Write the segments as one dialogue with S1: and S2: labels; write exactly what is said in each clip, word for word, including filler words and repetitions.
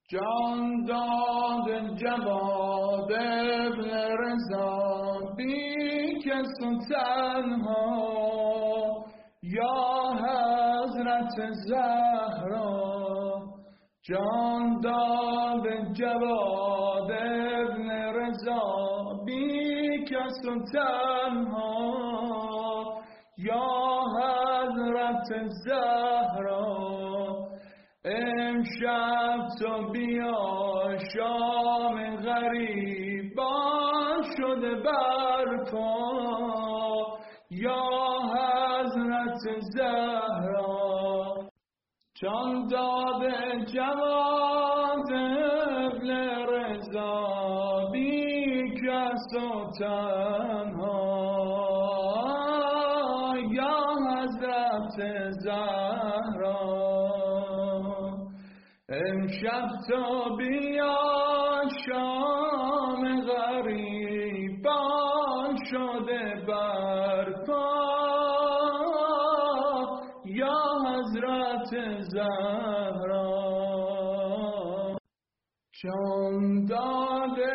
S1: جان داد جواد ابن رضا بی کس و تنها، یا حضرت زهرا. جان داد جواد ابن رضا بی کس و تنها، یا حضرت زهرا. امشب تو بیا شام غریبان شده برپا، یا حضرت زهرا. جان داده جواد ابن رضا بی کس و تنها، یا حضرت زهرا. امشب تو بیا شام غریبان شده برپا، یا حضرت زهرا. جان داده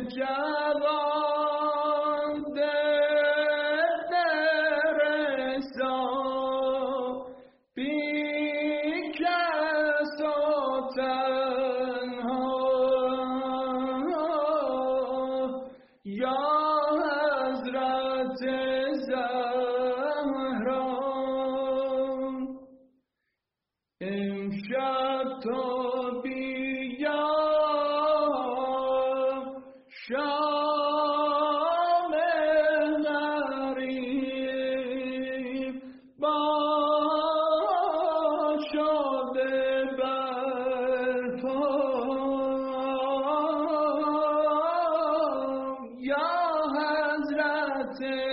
S1: جوان ابن رضا بی کس و تنها، یا حضرت زهرا. امشب تو بیا شام غریب با شده برپا، یا حضرت